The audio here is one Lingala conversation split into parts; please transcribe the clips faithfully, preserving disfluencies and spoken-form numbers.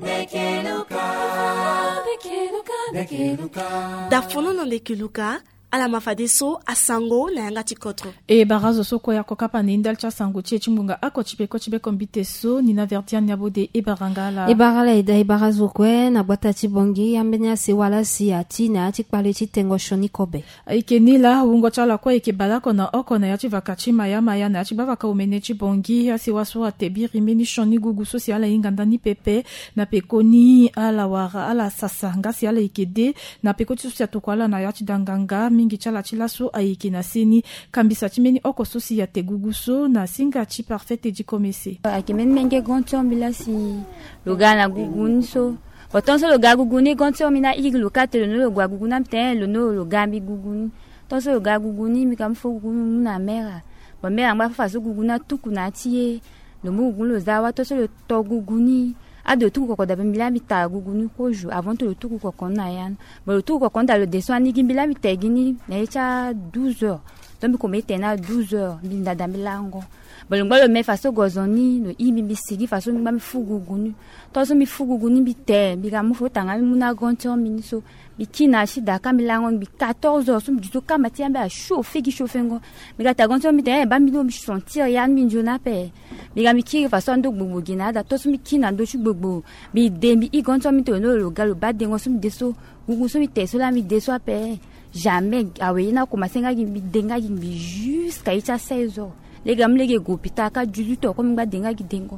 Nekeluka, nekeluka, nekeluka. Da fono na nekeluka, ala mafade so asango na yanga tikotro. E barazo so ko ya kokapa ni ndal cha sango chi chimbunga ako chipe ko chipe kombite so ni na vertian nyabo de e barangala. E barala ida e barazo kwe na bwata chibongi yambenya se wala si ati na ati pale chi tengo shoni kobe. Ike nila ungo chala kwa ike balako na oko na yati vakachi maya maya na yati bava ka umene chibongi ya si waso atebiri meni shoni gugu so si ala inganda ni pepe na pekoni ala wara ala sasanga si ala ikede na pekoti so si atokwala na yati danganga mingi chala chila so aiki na seni kambisa chimeni oko so si ya tegugu so na singa chi parfaite di komese. Akimeni menge goncho mbila si lugana gugun so Otonso lo gaguguni goncho mina igi lokate lo lo gaguguna mten lo no lo gambi guguni. Tonso lo gaguguni mi kam fo gugunu na mera. Ba mera ngba fa so guguna tuku na tie. Lo mu gugun lo zawa tonso lo to guguni. A de tuku ko da mbila mi ta guguni ko ju avant to lo tuku ko kon na yan. Ba lo tuku ko kon da lo deso ani gimbila mi tegini na echa douze heures. Donc ko metena douze heures binda da milango. Balungba lo me faso gozoni no ibi bisigi faso mi fuguguni toso mi fuguguni bite biga mu fotanga mi muna goncho miniso bikina shida kamilango bi quatorze heures sum duto kamati ambe a chauffer ki chauffer biga ta goncho mi te ba mi no mi sentir yan mi jona pe biga mi ki faso ndo gbogbo gina da toso mi kina ndo chu gbogbo bi de mi i goncho mi to no lo galo ba de ngosum deso gugu so mi te so la mi deso pe jamais awe na ko masenga gi bi denga gi bi jusqu'à ita seize heures. Les gars, les gars, pita ka jujuto comme ba denga gidengo.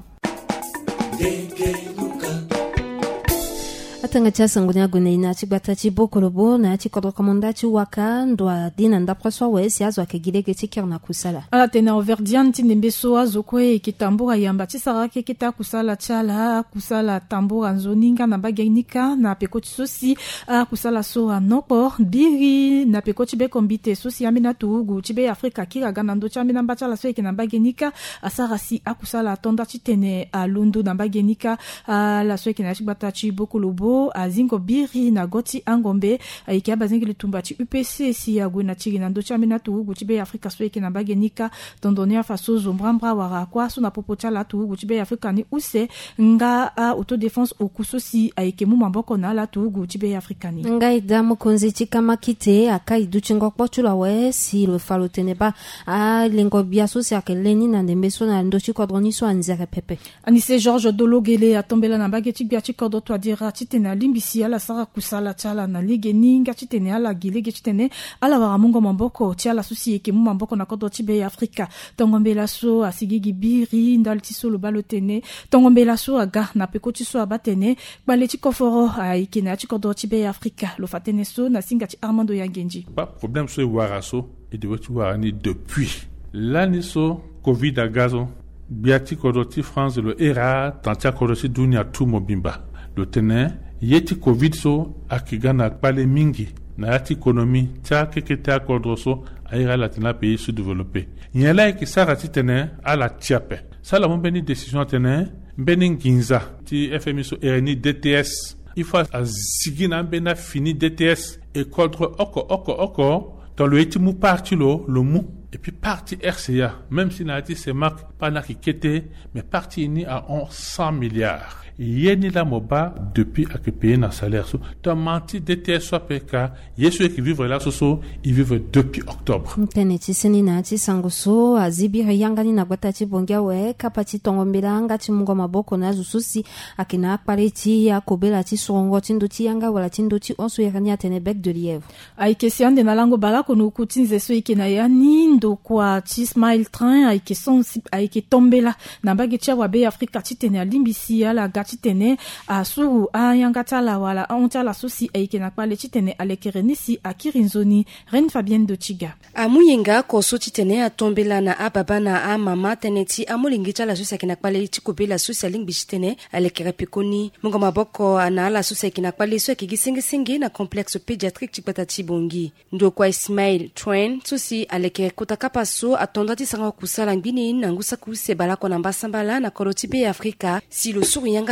Atanga cha sango nya gune ina chi bata chi bokolobo na chi kodro komanda chi waka ndwa dina ndapra so we si azo akegirege chi kerna kusala. Ala tena overdian ti nembeso azo kwe kitambura yamba chi sarake kita kusala chala kusala tambura nzoninga na bagenika na pekoti sosi a kusala so anoko biri na pekoti be kombite sosi amina tuugu chi be Afrika kira ganando cha amina mbachala so ekina bagenika asara si akusala tonda chi tene a lundu na bagenika la so ekina chi bata chi bokolobo azingo biri na goti angombe aikia bazingi litumbati U P C si ya gwena chigi na ndocha mina tuugu chibe Afrika sweke na bagenika tondonia faso zombrambra wara kwa so na popocha la tuugu chibe Afrika ni use nga a autodefense okuso si aike mu mamboko na la tuugu chibe Afrika ni nga idamu konzi chikama kite akai duchingo kpochula we si le falo teneba a lengo biaso si akeleni na ndembeso na ndochi kodroni so anzere pepe anise George Dologele atombela na bageti biachi kodo to adira chite na limbisi ala sara kusala chala na lige ninga chitene ala gilege chitene ala waramungo mamboko chala susi eke mu mamboko na kodo chibe Afrika tongombela so asigigi biri ndalti so lo balotene tongombela so aga na pekoti so abatene baleti koforo aike na chikodo chibe Afrika lo fatene so na singa chi Armando Yangenji pas problème so waraso et de voiture warani depuis l'année so Covid a gazo biati kodoti France le era tantia kodoti dunia tu mobimba le tene yeti Covid so akigana pale mingi na yati ekonomi tia kekete akodroso aira latina pays sous-développé yela ki sarati tene ala tiape sala mon beni décision tene beni ginza ti F M I so erni D T S il faut azigina bena fini D T S et kodro oko oko oko dans le eti mu parti lo le mu et puis parti R C A même si na ati c'est marque pas na ki kete mais parti ni à cent milliards yeni la moba depuis à que payer na salaire so to menti D T S P K yesu qui vivre là so ils vivent depuis octobre teneti seni na ti sangoso azibiri yangani na gwatati bongia we kapati tongombela ngati mungo maboko na zususi akina pareti ya kobela ti songo tindo ti yanga wala tindo ti onso yerani atene bec de lièvre ai kesiande na lango balako no kutinze so ikena yani ndo kwa ti smile train ai keson ai ke tombela na bageti wa be Afrika ti tene alimbisi ala chitene a suru a yangatala wala a ontala sosi aike na pale chitene alekerenisi a kirinzoni Reine Fabienne de Chiga a muyenga ko so chitene a tombela na a baba na a mama teneti a mulingi chala sosi akina pale chikobela sosi aling bichitene alekerepikoni mungo maboko ana ala sosi akina pale so akigisingi singi na complexe pédiatrique chipata chibongi ndo kwa Ismail Train sosi alekere kutakapa so atondati sanga kusala ngini na ngusa kuse balako na mbasambala na korotibe Afrika si lo suru yanga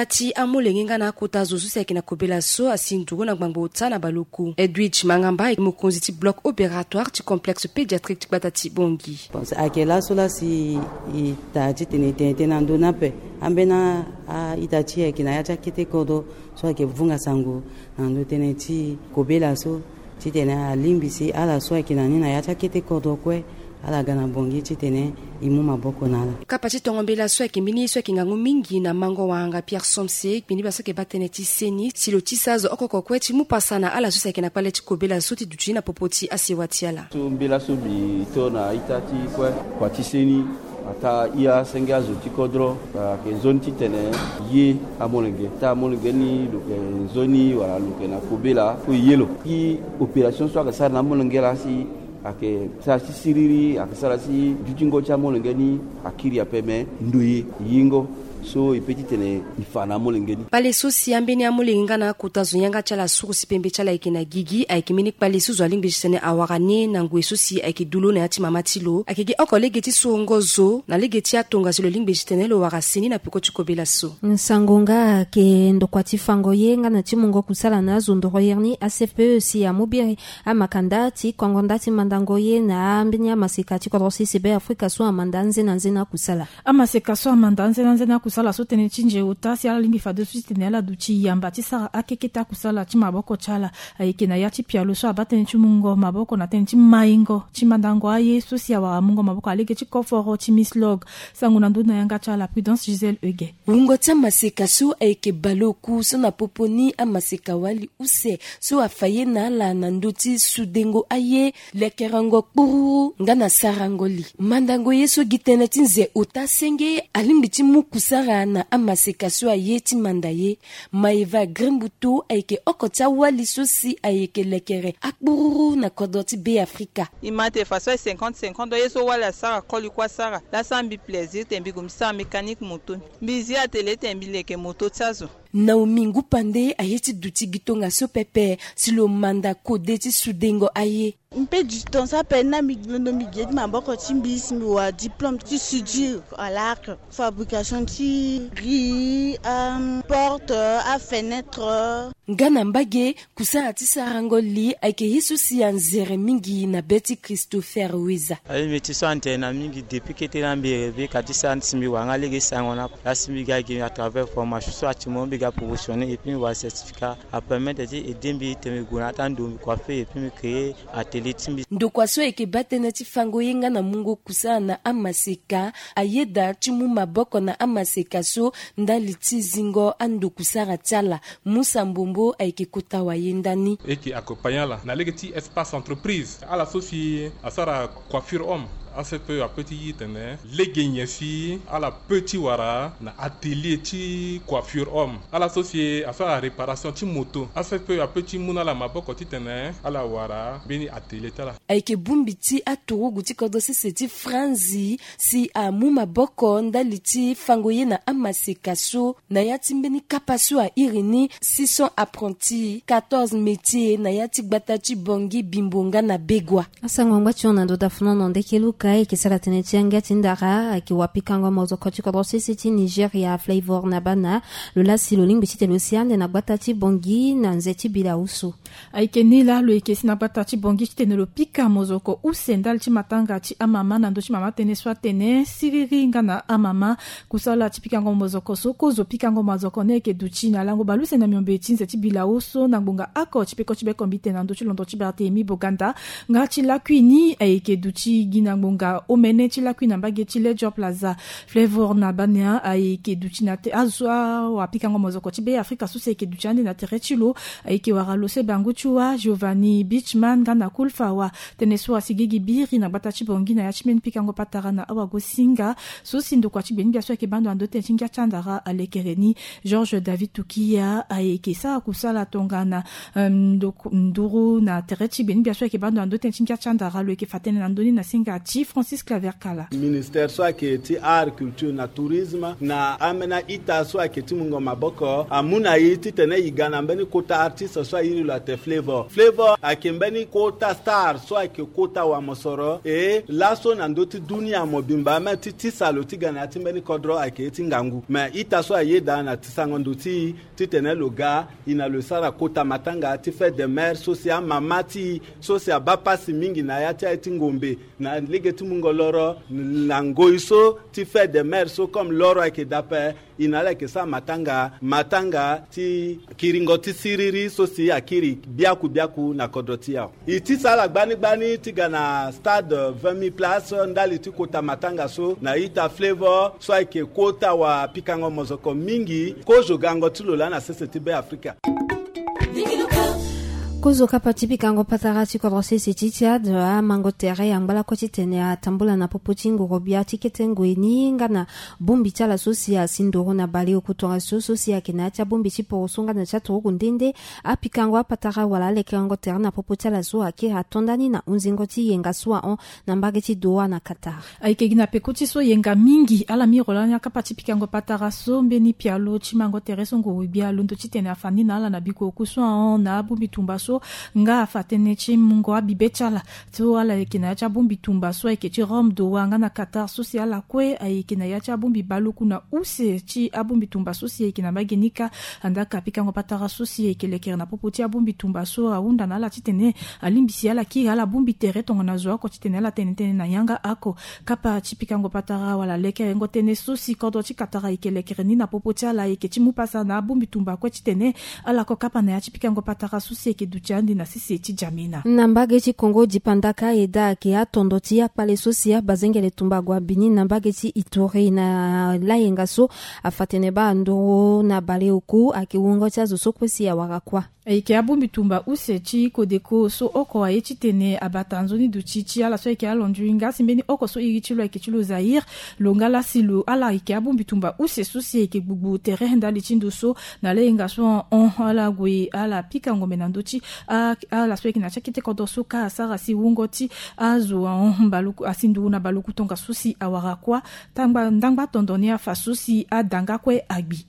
ti amulenge nga na kota zo susi yake na kobela so asinduru na gbangbo tsana baluku. Edwidge Mangamba mokonzi ti bloc opératoire ti complexe pédiatrique ti gbata ti bongi. Pense akela so la si ita ti tene tene na ndona pe ambena a ita ti yake na yacha kite kodo so yake vunga sangu na ndo tene ti kobela so ti tene a limbisi ala so yake na nina yacha kite kodo kwe ala gana bongi ti tene imu maboko nala. Kapa ti tongombela so yake mbini so yake ngangu mingi na mango wanga Pierre Somse mbini baso ke batene ti seni silo ti sazo okoko kwe ti mu pasana ala so yake na pale ti kobela so ti duchi na popoti asiwati ala. So mbela so bi to na ita ti kwe kwa ti seni ata ia senga zo ti kodro ke zone ti tene ye amolenge ta amolenge ni lo ke zoni wala lo ke na kobela ko yelo ki opération so ka sar na amolenge la si ake sarasi siriri ake sarasi jujingo cha molengeni akiri apeme nduyi yingo so ipeti tene ifana molengeni pale so si ambeni amolenga na kutazo yanga chala suru sipembe chala ikina gigi aikiminik pale so zwaling bisene awagane na ngwe so si aikidulo na yati mamatilo akege okolege ti songozo na legeti atonga silo ling bisene lo warasini na piko chikobela so nsangonga ke ndokwati fango yenga na timungo kusala na zondo yerni A C P E si amubiri amakandati kongondati mandango ye na ambeni amasekati kodrosi sebe Afrika so amandanze na nzena kusala amaseka so amandanze na nzena kusala so tene chinje utasi ala lingi fade so tene ala duchi yamba ti sara akeketa kusala ti maboko chala ayike na yati pialo so abatene ti mungo maboko na tene ti maingo ti mandango aye so si awa mungo maboko alege ti koforo ti mislog sangu na nduna yanga chala Prudence Giselle Ege ungo ta maseka so ayike baloku so na poponi amaseka wali use so afaye na ala na ndoti sudengo aye lekerango kpuru ngana sarangoli mandango ye so gitene ti nze utasenge alimbi ti mukusa na amaseka so ayeti mandaye maiva grimbuto ayeke okota wali so si ayeke lekere akbururu na kodoti be Afrika imate façon cinquante cinquante yeso wala sara koli kwa sara la sambi plaisir tembi kumsa mécanique moto bizi atele tembi leke moto tsazo Naomi Ngupande ayeti duti gitonga so pepe silo manda kode ti sudengo aye mpe du temps ça pena miglono miget maboko timbis mi wa diplôme ti soudure à l'arc fabrication ti riz um, porte à fenêtre ngana mbage kusana ti sarangoli ayeke yesu si anzere mingi na Betty Christopher Wiza ay meti so antena mingi depuis que te lambe be kati san simi wanga lege sangona la simi ga ki à travers formation so atimo be ga promotionner et puis wa certificat a permettre de edembi temi guna tando coiffer et puis créer atelier timbi ndokwa so eke batena ti fango yenga na mungo kusana na amaseka ayeda timu maboko na amaseka so ndali ti zingo ando kusara tiala Musa Mbombo ayeke kota wayendani eki accompagnant la na lege ti espace entreprise ala so si asara coiffure homme A C P E a petit yitene legenye si ala petit wara na atelier ti coiffure homme ala associé à faire réparation ti moto A C P E a petit muna la maboko ti tene ala wara beni atelier tala ayeke bumbi ti aturugu ti kodosi se ti franzi si amu maboko ndali ti fango ye na amaseka so na ya ti mbeni kapa so airini six cents apprentis quatorze métiers na ya ti gbata ti bongi bimbonga na begwa asangongba ti ona ndo dafunono ndekelu kai kisala tene tianga tindara ki wapikango mozo koti kodrosi siti Nigeria flavor na bana le la siloling bitite l'océan na batati bongi na nzeti bila usu aike nila lo ekesi na batati bongi tene lo pika mozo ko usendal ti matanga ti amama na ndo ti mama tene swa tene siriri nga na amama kusala ti pikango mozo ko so ko zo pikango mozo ko ne ke duchi na lango baluse na miombe ti nzeti bila usu na ngbunga ako ti peko ti be kombite na ndo ti londo ti barte mi boganda nga ti lakwini aike duchi gina nga omene ti lakui na mbage ti Leisure Plaza flavor na bania ayeke duchi na te azwa wa pikango mozoko ti be Afrika so se ke duchi ande na tere ti lo ayeke wara lo se bangu ti wa Giovanni Beachman ga na kulfa wa tene so asigigi biri na gbata ti bongi na ya ti mbeni pikango patara na awago singa so si ndokua ti gbeni bia so ayeke bando ando tene ti ngia ti andara alekereni Georges David Tukia ayeke sara kusala tonga na um, nduru na tere ti gbeni bia so ayeke bando ando tene ti ngia ti andara lo yeke fa tënë na ndöni na singa ti T Francis Claver Kala. Ministère soit qui est art, culture na tourisme na amena ita soit qui est mungo maboko amuna yiti tene igana mbeni kota artiste soit iri la te flavor flavor akimbeni kota star soit qui kota wa mosoro e laso na ndoti dunia mobimba ma titi saloti gana timbeni kodro aketi ngangu ma ita soit yeda na tisango ndoti titene loga ina le sara kota matanga ti fait de mer social mamati social bapasi mingi na yati ati ngombe na ligeti mungo loro na ngoiso ti fait de mer so comme loro ake dape inale ke sa matanga matanga ti kiringo ti siriri so si akiri biaku biaku na kodoti yao iti sala gbani gbani ti gana stade vingt mille places ndali ti kota matanga so na ita flavor so ake kota wa pikango mozoko mingi ko jogango ti lola na sese ti be Afrika kuzo kapa tipikango patara ti kodrose se titia de a mangotere yambala ko titene a tambula na popotingo robia tiketengo ini ngana bumbi chala sosia sindoro na bali okutonga sosia kina cha bumbi ti porosonga na chato kundende a pikango a patara wala lekango terra na popochala so ake atondani na unzingo ti yenga swa on na mbageti doa na Qatar aike gina pekoti so yenga mingi ala mirola nya kapa tipikango patara so mbeni pialo ti mangotere songo robia londo titene afani na ala na biko kuswa on na bumbi tumba so nga fatene chi mungo abibechala to ala ekina cha bumbi tumba so eketi rom do wanga na Qatar social kwe ekina ya cha bumbi baluku na use chi abumbi tumba so si ekina bagenika anda kapika ngo patara so si ekelekera na popoti abumbi tumba so aunda na la titene alimbisi ala ki ala bumbi tere tonga na zo ko titene la tenene na yanga ako kapa chipika ngo patara wala leke ngo tene so si kodo chi Qatar ekelekera ni na popoti ala eketi mupasa na bumbi tumba ko titene ala ko kapa na chipika ngo patara so si ekedu chandi na sisi ti jamina nambage ti Kongo dipandaka eda ke atondo ti akpale sosia bazengele tumbagwa bini nambage ti Ituri na layenga so afatene ba ndoro na bale oku akiwongo cha zo sokwesi ya wakakwa eke abumbi tumba use chi kodeko so oko aye titene abatanzoni du chichi ala so eke alonju inga simbeni oko so iri chilo eke chilo Zaire longala silo ala eke abumbi tumba use sosi eke gbugbu tere ndali chindo so na layenga so on ala gwe ala pika ngome nandochi a ala so eke na chakite kodo so ka sara si wungoti azo on baluku asindu na baluku tonga sosi awarakwa tangba ndangba tondonia fa sosi adanga kwe agbi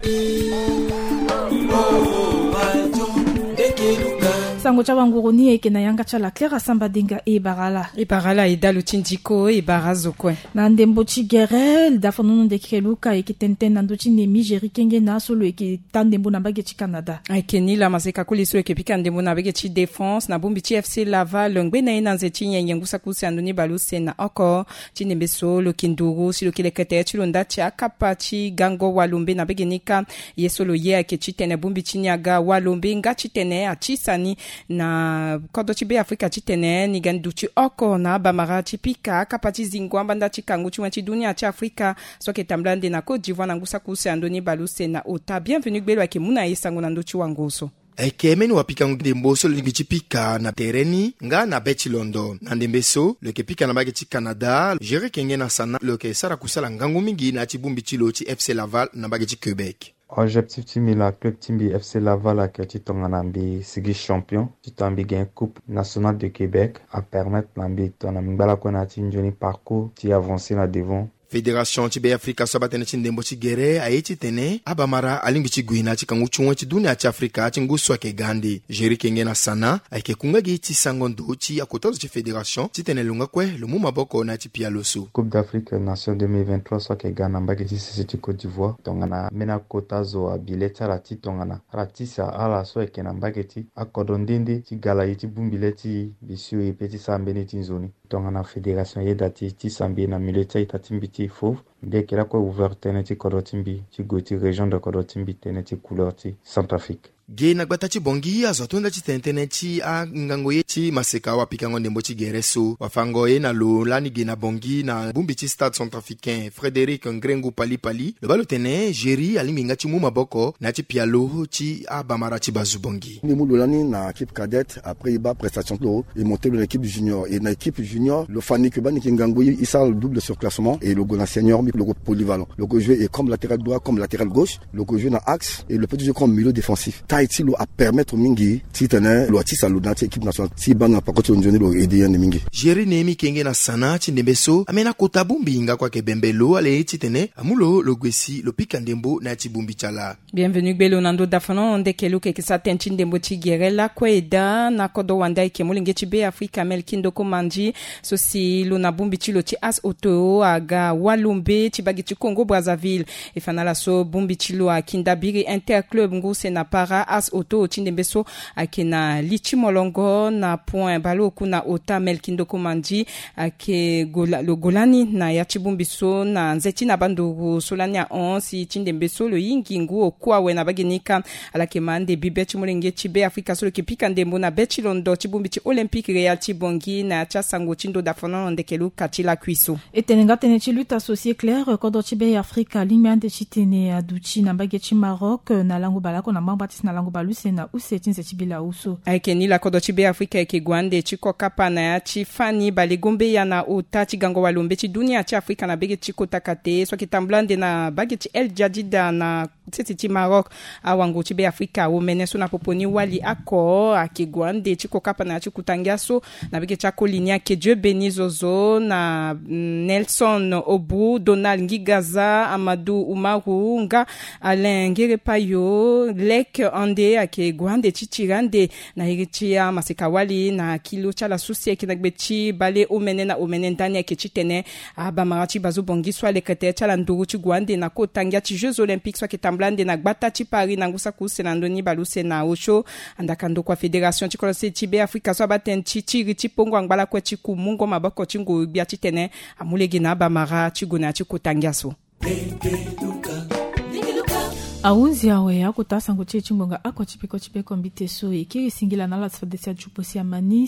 sango cha wanguruni eke na yanga cha la Clara Sambadinga e barala e barala e dalu tindiko e barazo kwe na ndembo chi gerel da fonono de kreluka eke tenten na ndochi ne Migeri kenge na solo eke tandembo na bageti Canada eke ni la maseka kuliso eke pika ndembo na bageti Défense na bombi chi F C Laval ngbe na ina nzeti nyengusa kusi andoni baluse na oko chinembe solo kinduru silo kilekete chulo ndachi akapa chi gango walumbe na begenika yesolo ye eke chitene bombi chinyaga walumbe ngachi tene achisani na kodo chibe Afrika chitene ni ganduchi oko na bamara chipika kapati zingwamba nda chikangu chwanchi dunia cha Afrika soke tamblande na Côte d'Ivoire na ngusa kusi andoni baluse na ota bienvenue gbelo ake muna yesango na ndochi wangoso eke meni wapika ndemboso limbichi pika na tereni nga na beti London na ndembeso leke pika na bageti Canada jere kenge na sana leke sara kusala ngangu mingi na chibumbi chilo chi F C Laval na bageti Quebec objectif timi la club timbi F C Laval a keti tonganambi sigi champion titambi gain coupe nationale de Québec a permettre lambi tonambi bala kona tinjoni parcours ti avancer na devant Fédération Tibe Afrika sobatene chindembo chigere ayechi tene abamara alingi chiguina chikangu chunwe chidunia cha Afrika chinguswa ke gandi jeri kenge na sana aike kunga gichi sangondo chi akotozo chi Fédération chitene lunga kwe lumu maboko na chipia losu Coupe d'Afrique Nation deux mille vingt-trois so ke gana mbageti sisi Côte d'Ivoire tongana mena kotazo abileta rati tongana ratisa ala so ke na mbageti akodondende ti gala yiti bumbileti bisio e petit sambeni tinzoni tongana Fédération yedati ti sambi na mileta itatimbi ti fauve dès que la quoi ouvert teneti korotimbi ti goti région de korotimbi teneti couleur ti Centrafrique ge na gbata chi bongi azotonda chi tentene chi a ngango ye chi maseka wa pikango ndembo chi gereso wafango ye na lo lani ge na bongi na bumbi chi stade centrafricain Frédéric Ngrengu Pali Pali le balo tene Jeri aliminga chi muma boko na chi pialo chi a bamara chi bazu bongi ni mulo lani na équipe cadette après il bat prestation lo et monter l'équipe junior et na équipe junior le fani que bani ngango il sort le double surclassement et le go na senior le go polyvalent le go jouer est comme latéral droit comme latéral gauche le go jouer na axe et le petit jeu comme milieu défensif tai ti lo a permettre mingi ti tene lo ti salu na ti équipe nationale ti banga pakoti onjoni lo aider ne mingi Jerry Nemi kenge na sana ti ndembeso amena kota bumbi nga kwa ke bembelo ale ti tene amulo lo gwesi lo pikandembo na ti bumbi chala. Bienvenue Gbelo Nando Dafano ndekelu ke kisa tenchi ndembo ti gerela kweda na kodo wanda ike mulinge ti be Afrika melkindo komanji so si lo na bumbi ti lo ti as oto aga walumbe ti bagi ti Congo Brazzaville e fanala so bumbi ti lo a kindabiri interclub nguse na para as oto ti ndembeso ake na lichi molongo na point balo ku na ota melkindo komanji ake gola, lo golani na ya ti bumbi so na nzeti na bandogo solani a on si ti ndembeso lo yingingu okua we na baginika ala ke mande bibe ti mulenge ti be Afrika so lo ke pika ndembo na be ti londo ti bumbi ti olympique real ti bongi na ti asango ti ndo dafono ndekelu kati la kuiso e tene nga tene ti lutte associé claire kodo ti be Afrika lingbi ande ti tene adu ti na mbage ti Maroc na lango balako na mbangba ti na lango baluse na use ti nzeti bila uso ayeke ni la kodo ti be Afrika yeke gwande ti kokapa na ya ti fani bale gombe ya na ota ti gango walombe ti dunia ti Afrika na bege ti kota kate so ki tamblande na bage ti El Jadida na titi ti Maroc awango ti be Afrika wo mene so na poponi wali ako ake gwande ti kokapa na ti kutangia so na bege ti akolini ake Dieu béni zozo na Nelson Obu Donald Ngigaza Amadou Umaru nga Alain Ngerepayo Lek ande ake gwande ti tirande na hiri ti ya maseka wali na kilo ti ala susi eke na gbe ti bale omene na omene ndani ake ti tene abamara ti bazo bongi so alekete ti ala nduru ti gwande na kotangia ti Jeux Olympiques so ake tamblande na gbata ti Paris na ngusa kuse na ndoni baluse na osho andaka ndoko a fédération ti kolose ti be Afrika so abaten ti tiri ti pongo angbala kue ti kumungo maboko ti ngo bia ti tene amulege na abamara ti gona ti kotangia so aunzi awe akutasa ngo ti chimbonga akwa chipiko chipeko mbite so ikiri singila na la tsfadesi ya jupo si amani